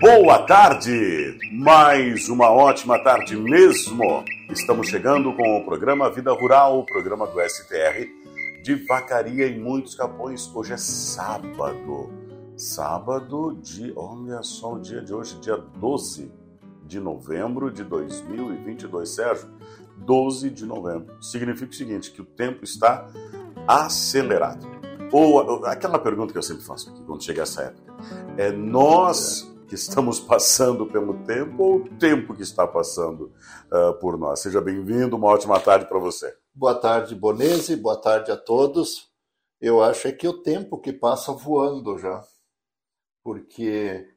Boa tarde! Mais uma ótima tarde mesmo. Estamos chegando com o programa Vida Rural, o programa do STR de Vacaria e muitos Capões. Hoje é sábado. Olha só o dia de hoje, dia 12 de novembro de 2022. Sérgio, 12 de novembro. Significa o seguinte, que o tempo está acelerado. Ou aquela pergunta que eu sempre faço aqui quando chega essa época. É nós que estamos passando pelo tempo ou o tempo que está passando por nós? Seja bem-vindo, uma ótima tarde para você. Boa tarde, Bonese, boa tarde a todos. Eu acho que o tempo que passa voando já, porque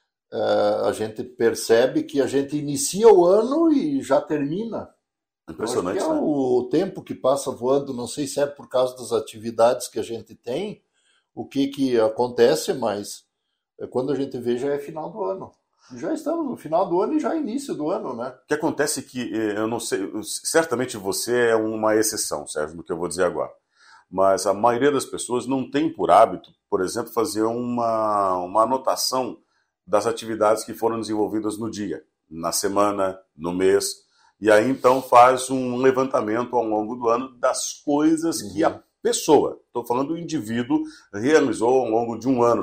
a gente percebe que a gente inicia o ano e já termina. Impressionante, né? O tempo que passa voando, não sei se é por causa das atividades que a gente tem, o que acontece, mas quando a gente vê já é final do ano. Já estamos no final do ano e já é início do ano, né? O que acontece é que, eu não sei, certamente você é uma exceção, Sérgio, no que eu vou dizer agora. Mas a maioria das pessoas não tem por hábito, por exemplo, fazer uma anotação das atividades que foram desenvolvidas no dia, na semana, no mês. E aí, então, faz um levantamento ao longo do ano das coisas que a pessoa, estou falando do indivíduo, realizou ao longo de um ano,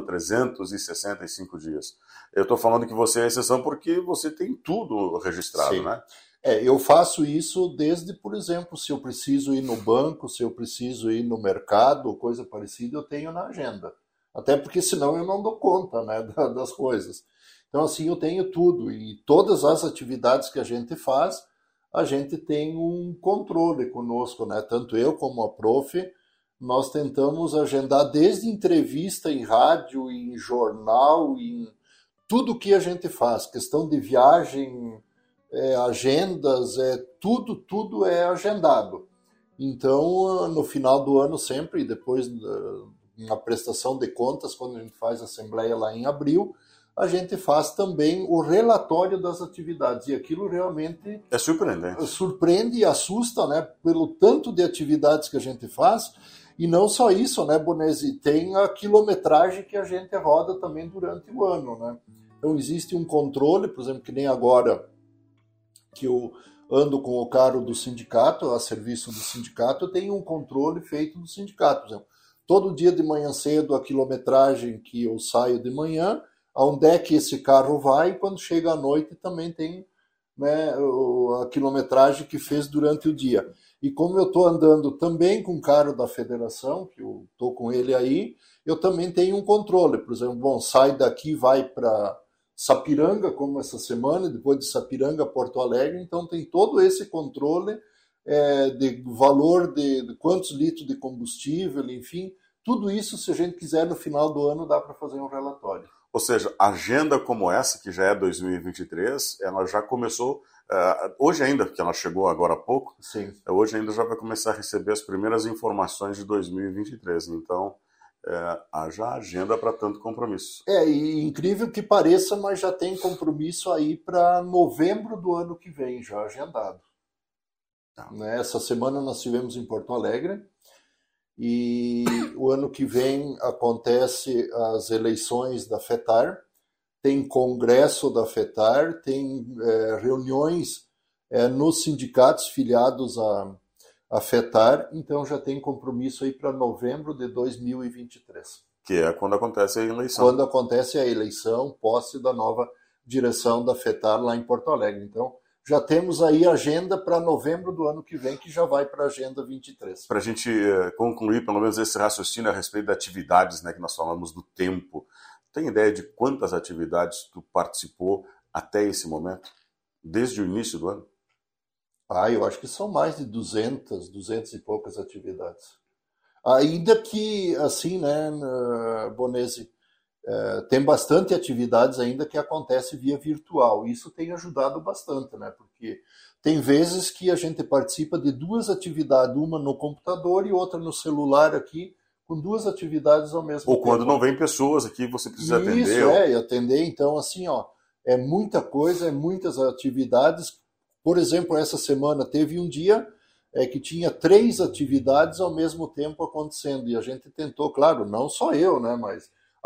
365 dias. Eu estou falando que você é exceção porque você tem tudo registrado, Sim. né? Eu faço isso desde, por exemplo, se eu preciso ir no banco, se eu preciso ir no mercado, coisa parecida, eu tenho na agenda. Até porque senão eu não dou conta, né, das coisas. Então, assim, eu tenho tudo. E todas as atividades que a gente faz, a gente tem um controle conosco, né? Tanto eu como a prof, nós tentamos agendar desde entrevista em rádio, em jornal, em tudo que a gente faz. Questão de viagem, agendas, tudo é agendado. Então, no final do ano sempre, depois na prestação de contas, quando a gente faz a assembleia lá em abril, a gente faz também o relatório das atividades. E aquilo realmente É surpreendente. Surpreende e assusta, né, pelo tanto de atividades que a gente faz. E não só isso, né, Bonesi? Tem a quilometragem que a gente roda também durante o ano, né? Então existe um controle, por exemplo, que nem agora que eu ando com o carro do sindicato, a serviço do sindicato, eu tenho um controle feito do sindicato. Por exemplo, todo dia de manhã cedo a quilometragem que eu saio de manhã, aonde é que esse carro vai, e quando chega à noite também tem, né, a quilometragem que fez durante o dia. E como eu estou andando também com o carro da federação, que eu estou com ele aí, eu também tenho um controle. Por exemplo, sai daqui, vai para Sapiranga, como essa semana, depois de Sapiranga, Porto Alegre, então tem todo esse controle de valor de quantos litros de combustível, enfim, tudo isso, se a gente quiser, no final do ano, dá para fazer um relatório. Ou seja, agenda como essa, que já é 2023, ela já começou, hoje ainda, porque ela chegou agora há pouco, Sim. Hoje ainda já vai começar a receber as primeiras informações de 2023. Então, haja agenda para tanto compromisso. E incrível que pareça, mas já tem compromisso aí para novembro do ano que vem, já agendado. Essa semana nós estivemos em Porto Alegre, e o ano que vem acontece as eleições da FETAR, tem congresso da FETAR, tem reuniões nos sindicatos filiados à FETAR, então já tem compromisso aí para novembro de 2023. Que é quando acontece a eleição. Quando acontece a eleição, posse da nova direção da FETAR lá em Porto Alegre. Então, já temos aí agenda para novembro do ano que vem, que já vai para a agenda 23. Para a gente concluir, pelo menos, esse raciocínio a respeito de atividades, né, que nós falamos do tempo, tem ideia de quantas atividades tu participou até esse momento? Desde o início do ano? Eu acho que são mais de 200 e poucas atividades. Ainda que, assim, né, Bonese, tem bastante atividades ainda que acontece via virtual. Isso tem ajudado bastante, né? Porque tem vezes que a gente participa de duas atividades, uma no computador e outra no celular aqui, com duas atividades ao mesmo tempo. Ou quando não vem pessoas aqui, você precisa atender. Isso, e atender. Então, assim, é muita coisa, muitas atividades. Por exemplo, essa semana teve um dia que tinha 3 atividades ao mesmo tempo acontecendo. E a gente tentou, claro, não só eu, né, mas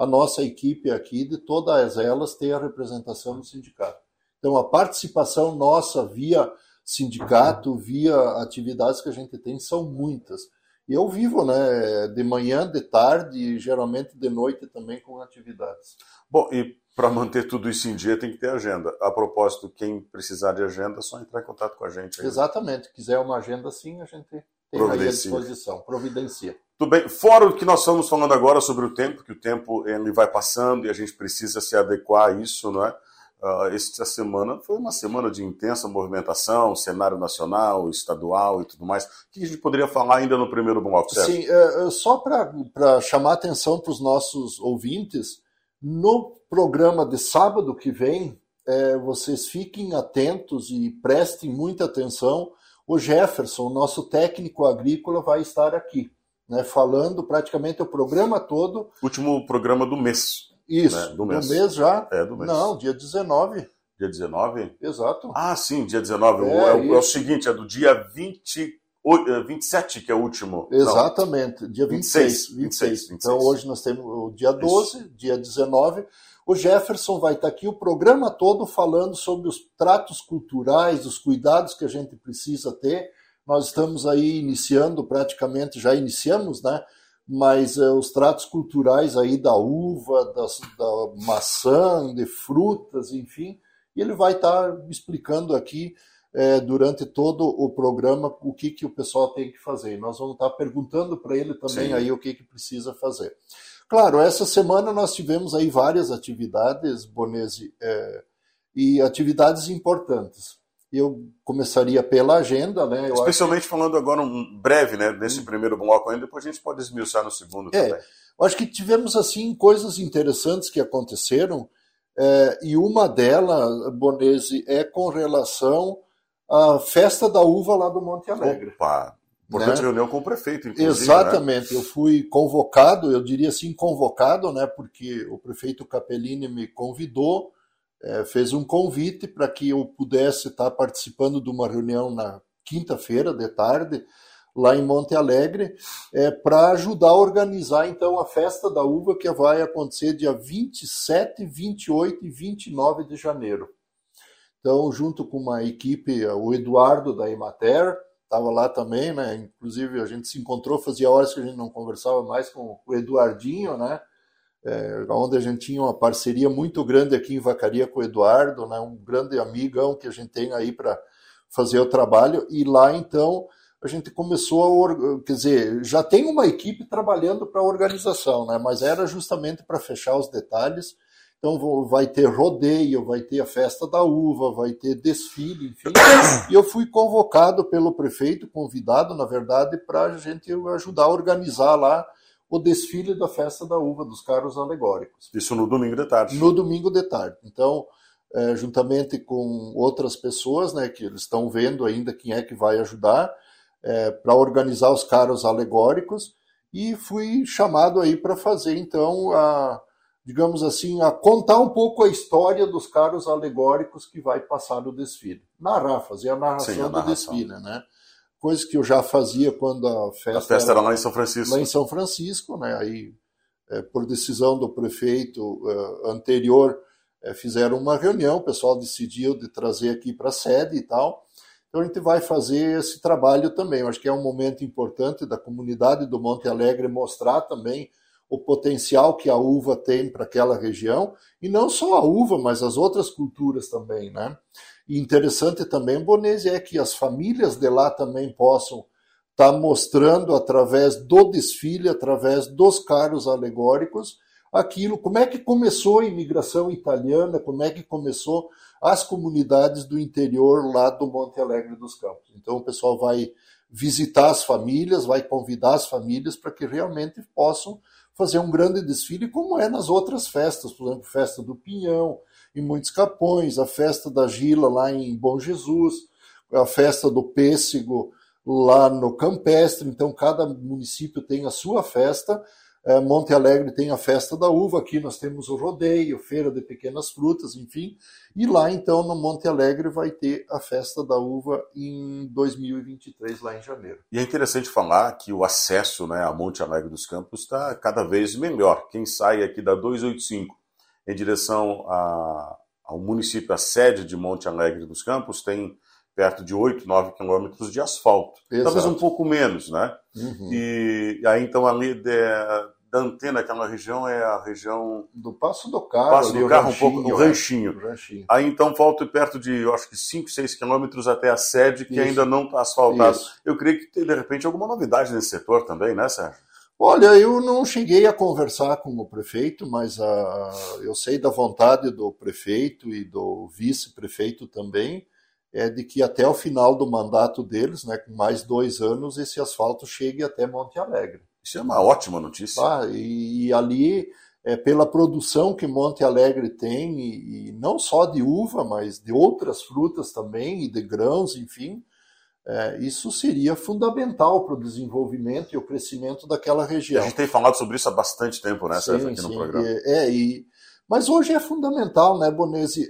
a nossa equipe aqui, de todas elas, ter a representação no sindicato. Então, a participação nossa via sindicato, via atividades que a gente tem, são muitas. E eu vivo, né, de manhã, de tarde e geralmente de noite também com atividades. Bom, e para manter tudo isso em dia tem que ter agenda. A propósito, quem precisar de agenda é só entrar em contato com a gente. Aí. Exatamente. Quiser uma agenda sim, a gente tem aí à disposição. Providencia. Tudo bem. Fora o que nós estamos falando agora sobre o tempo, que o tempo ele vai passando e a gente precisa se adequar a isso, não é? Esta semana foi uma semana de intensa movimentação, cenário nacional, estadual e tudo mais. O que a gente poderia falar ainda no primeiro bloco, certo? Sim, só para chamar atenção para os nossos ouvintes, no programa de sábado que vem, vocês fiquem atentos e prestem muita atenção. O Jefferson, nosso técnico agrícola, vai estar aqui, né, falando praticamente o programa todo. Último programa do mês. Isso, né, do mês. Do mês já? Do mês. Não, dia 19. Dia 19? Exato. Ah, sim, dia 19. É o seguinte, é do dia 27, que é o último. Exatamente, Não. Dia 26. Então hoje nós temos o dia 12, isso. Dia 19. O Jefferson vai estar aqui o programa todo falando sobre os tratos culturais, os cuidados que a gente precisa ter. Nós estamos aí iniciando, praticamente já iniciamos, né? Mas os tratos culturais aí da uva, da maçã, de frutas, enfim, e ele vai estar explicando aqui durante todo o programa o que o pessoal tem que fazer. Nós vamos estar perguntando para ele também Sim. aí o que precisa fazer. Claro, essa semana nós tivemos aí várias atividades, Bonesi, e atividades importantes. Eu começaria pela agenda, né? Especialmente falando agora um breve, né? Nesse primeiro bloco ainda, depois a gente pode esmiuçar no segundo também. Eu acho que tivemos, assim, coisas interessantes que aconteceram, e uma delas, Bonesi, é com relação à festa da uva lá do Monte Alegre. Opa! Importante reunião com o prefeito, inclusive. Exatamente. Né? Eu fui convocado, eu diria assim, convocado, né? Porque o prefeito Capellini me convidou, fez um convite para que eu pudesse estar participando de uma reunião na quinta-feira de tarde, lá em Monte Alegre, para ajudar a organizar, então, a festa da uva que vai acontecer dia 27, 28 e 29 de janeiro. Então, junto com uma equipe, o Eduardo da Emater, estava lá também, né? Inclusive a gente se encontrou, fazia horas que a gente não conversava mais com o Eduardinho, né? Onde a gente tinha uma parceria muito grande aqui em Vacaria com o Eduardo, né? Um grande amigão que a gente tem aí para fazer o trabalho, e lá então a gente começou quer dizer, já tem uma equipe trabalhando para a organização, né? Mas era justamente para fechar os detalhes. Então vai ter rodeio, vai ter a festa da uva, vai ter desfile, enfim. E eu fui convocado pelo prefeito, convidado, na verdade, para a gente ajudar a organizar lá o desfile da festa da uva, dos carros alegóricos. Isso no domingo de tarde. No domingo de tarde. Então, juntamente com outras pessoas, né, que eles estão vendo ainda quem é que vai ajudar, para organizar os carros alegóricos, e fui chamado aí para fazer, então, digamos assim, a contar um pouco a história dos carros alegóricos que vai passar no desfile. Fazer a narração do desfile, né? Coisa que eu já fazia quando a festa era lá em São Francisco. Lá em São Francisco, né? Aí, por decisão do prefeito anterior, fizeram uma reunião, o pessoal decidiu de trazer aqui para a sede e tal. Então a gente vai fazer esse trabalho também. Eu acho que é um momento importante da comunidade do Monte Alegre mostrar também o potencial que a uva tem para aquela região, e não só a uva, mas as outras culturas também, né? E interessante também, Bonesi, é que as famílias de lá também possam estar mostrando através do desfile, através dos carros alegóricos, aquilo, como é que começou a imigração italiana, como é que começou as comunidades do interior lá do Monte Alegre dos Campos. Então o pessoal vai visitar as famílias, vai convidar as famílias para que realmente possam fazer um grande desfile, como é nas outras festas, por exemplo, festa do Pinhão, em Muitos Capões, a festa da Gila lá em Bom Jesus, a festa do Pêssego lá no Campestre. Então cada município tem a sua festa, Monte Alegre tem a Festa da Uva, aqui nós temos o rodeio, Feira de Pequenas Frutas, enfim. E lá, então, no Monte Alegre vai ter a Festa da Uva em 2023, lá em janeiro. E é interessante falar que o acesso, né, a Monte Alegre dos Campos está cada vez melhor. Quem sai aqui da 285 em direção ao município, a sede de Monte Alegre dos Campos, tem perto de 8, 9 quilômetros de asfalto. Exato. Talvez um pouco menos, né? Uhum. E aí, então, ali da antena, aquela região é a região... Do Passo do Carro. Passo do Carro, um pouco, o Ranchinho. Ranchinho. Aí, então, falta perto de, eu acho que 5, 6 quilômetros até a sede, que ainda não está asfaltada. Eu creio que tem, de repente, alguma novidade nesse setor também, né, Sérgio? Olha, eu não cheguei a conversar com o prefeito, mas eu sei da vontade do prefeito e do vice-prefeito também, de que até o final do mandato deles, né, com mais 2 anos, esse asfalto chegue até Monte Alegre. Isso é uma ótima notícia. E ali, pela produção que Monte Alegre tem, e não só de uva, mas de outras frutas também, e de grãos, enfim, isso seria fundamental para o desenvolvimento e o crescimento daquela região. A gente tem falado sobre isso há bastante tempo, né, Sérgio, aqui no programa. Mas hoje é fundamental, né, Bonesi?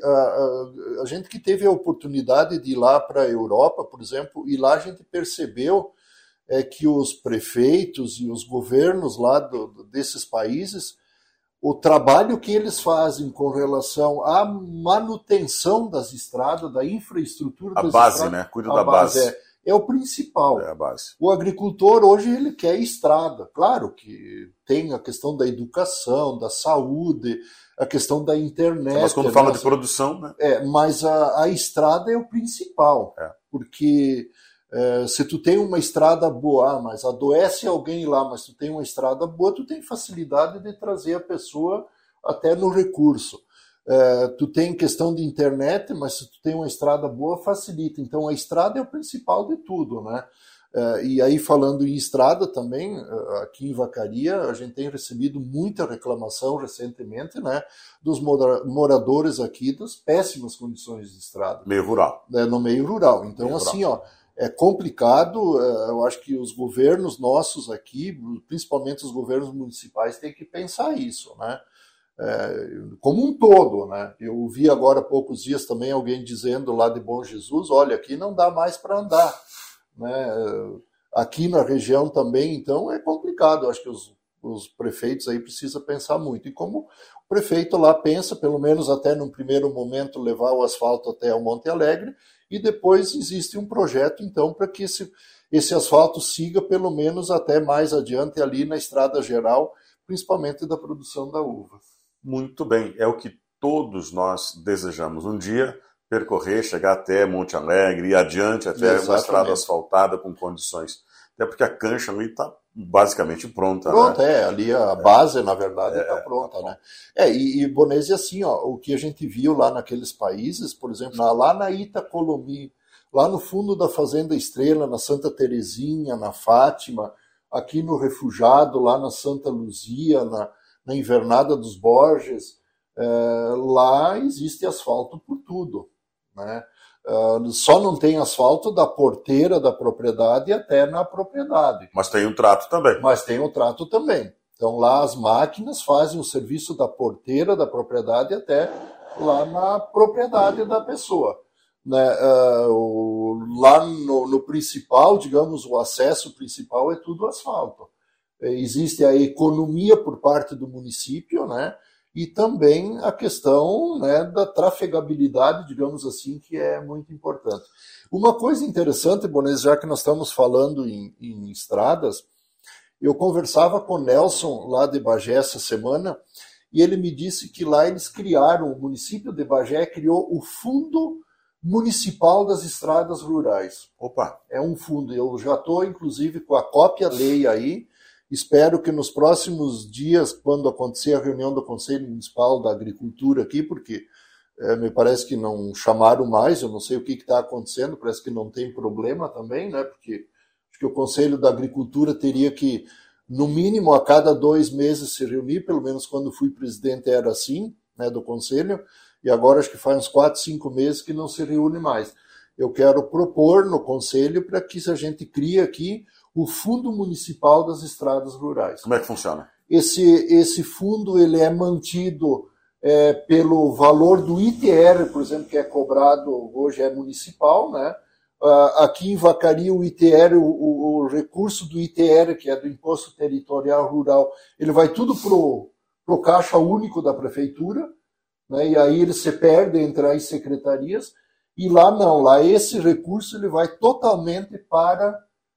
A gente que teve a oportunidade de ir lá para a Europa, por exemplo, e lá a gente percebeu que os prefeitos e os governos lá desses países, o trabalho que eles fazem com relação à manutenção das estradas, da infraestrutura das estradas... A base, né? Cuida da base. É o principal. É a base. O agricultor hoje ele quer estrada. Claro que tem a questão da educação, da saúde, a questão da internet. Mas quando fala de produção, né? Mas a estrada é o principal. Porque se tu tem uma estrada boa, mas adoece alguém lá, mas tu tem uma estrada boa, tu tem facilidade de trazer a pessoa até no recurso. Tu tem questão de internet, mas se tu tem uma estrada boa, facilita. Então a estrada é o principal de tudo, né? E aí, falando em estrada também, aqui em Vacaria, a gente tem recebido muita reclamação recentemente, né, dos moradores aqui das péssimas condições de estrada. Meio rural. No meio rural. Então, meio assim, rural. É complicado. Eu acho que os governos nossos aqui, principalmente os governos municipais, têm que pensar isso, né? Como um todo, né? Eu vi agora há poucos dias também alguém dizendo lá de Bom Jesus, olha, aqui não dá mais para andar, né? Aqui na região também, então é complicado. Eu acho que os prefeitos aí precisam pensar muito. E como o prefeito lá pensa, pelo menos até num primeiro momento, levar o asfalto até o Monte Alegre, e depois existe um projeto, então, para que esse asfalto siga pelo menos até mais adiante ali na estrada geral, principalmente da produção da uva. Muito bem, é o que todos nós desejamos. Um dia percorrer, chegar até Monte Alegre e adiante até uma estrada asfaltada com condições. Até porque a cancha ali está basicamente pronta. Pronta, né? Ali a base, na verdade, está pronta, né? E Bonesi, assim, o que a gente viu lá naqueles países, por exemplo, lá na Itacolomi, lá no fundo da Fazenda Estrela, na Santa Terezinha, na Fátima, aqui no Refugiado, lá na Santa Luzia, na Invernada dos Borges, lá existe asfalto por tudo, né? Só não tem asfalto da porteira da propriedade até na propriedade. Mas tem um trato também. Então lá as máquinas fazem o serviço da porteira da propriedade até lá na propriedade da pessoa. Né? Lá no principal, digamos, o acesso principal é tudo asfalto. Existe a economia por parte do município, né? E também a questão, né, da trafegabilidade, digamos assim, que é muito importante. Uma coisa interessante, Bonesi, já que nós estamos falando em estradas, eu conversava com o Nelson lá de Bagé essa semana, e ele me disse que lá eles criaram, o município de Bagé criou o Fundo Municipal das Estradas Rurais. Opa! É um fundo, eu já estou, inclusive, com a cópia lei aí. Espero que nos próximos dias, quando acontecer a reunião do Conselho Municipal da Agricultura aqui, porque me parece que não chamaram mais, eu não sei o que está acontecendo, parece que não tem problema também, né? Porque acho que o Conselho da Agricultura teria que, no mínimo, a cada 2 meses se reunir, pelo menos quando fui presidente era assim, né, do Conselho, e agora acho que faz uns 4, 5 meses que não se reúne mais. Eu quero propor no Conselho para que a gente crie aqui o Fundo Municipal das Estradas Rurais. Como é que funciona? esse fundo ele é mantido pelo valor do ITR, por exemplo, que é cobrado hoje é municipal, né? Aqui em Vacaria o ITR, o recurso do ITR, que é do Imposto Territorial Rural, ele vai tudo pro caixa único da prefeitura, né? E aí ele se perde entre as secretarias, e lá não, lá esse recurso ele vai totalmente para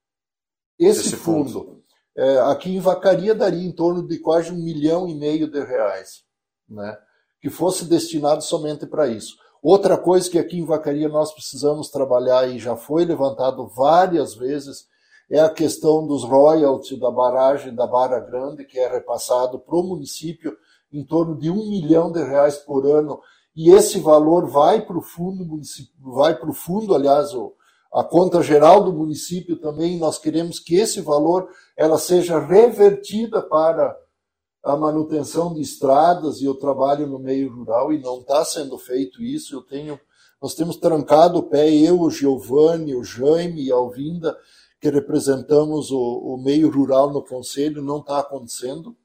esse fundo. Aqui em Vacaria daria em torno de quase R$1,5 milhão de reais, né? Que fosse destinado somente para isso. Outra coisa que aqui em Vacaria nós precisamos trabalhar e já foi levantado várias vezes é a questão dos royalties da barragem da Barra Grande, que é repassado para o município em torno de R$1 milhão por ano, e esse valor vai para o fundo municipal, aliás, a conta geral do município também. Nós queremos que esse valor ela seja revertida para a manutenção de estradas e o trabalho no meio rural, e não está sendo feito isso. Nós temos trancado o pé, eu, o Giovanni, o Jaime e a Alvinda, que representamos o meio rural no Conselho, não está acontecendo.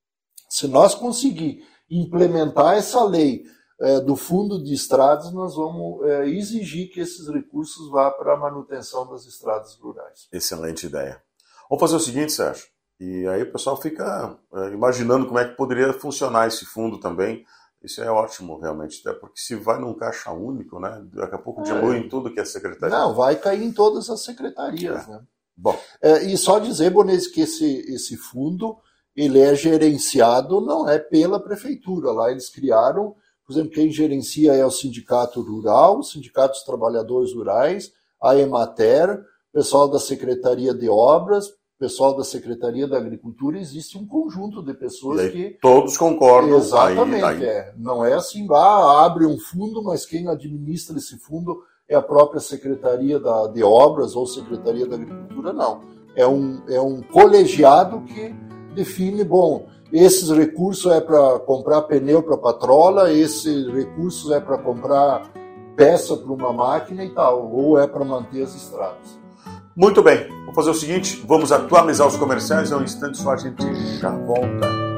Se nós conseguir implementar essa lei do Fundo de Estradas, nós vamos exigir que esses recursos vá para a manutenção das estradas rurais. Excelente ideia. Vamos fazer o seguinte, Sérgio, e aí o pessoal fica imaginando como é que poderia funcionar esse fundo também. Isso é ótimo, realmente, até porque se vai num caixa único, né, daqui a pouco dilui em tudo que é secretaria. Não, vai cair em todas as secretarias. Né? Bom. E só dizer, Bonese, que esse fundo ele é gerenciado, não é pela prefeitura. Lá eles criaram, por exemplo, quem gerencia é o Sindicato Rural, o Sindicato dos Trabalhadores Rurais, a Emater, o pessoal da Secretaria de Obras, pessoal da Secretaria da Agricultura. Existe um conjunto de pessoas que... Todos concordam. Exatamente. Aí. Não é assim, abre um fundo, mas quem administra esse fundo é a própria Secretaria de Obras ou Secretaria da Agricultura, não. É um colegiado que define, esses recursos é para comprar pneu para patrola, esses recursos é para comprar peça para uma máquina e tal, ou é para manter as estradas. Muito bem, vamos fazer o seguinte, vamos atualizar os comerciais, é um instante só, a gente já volta.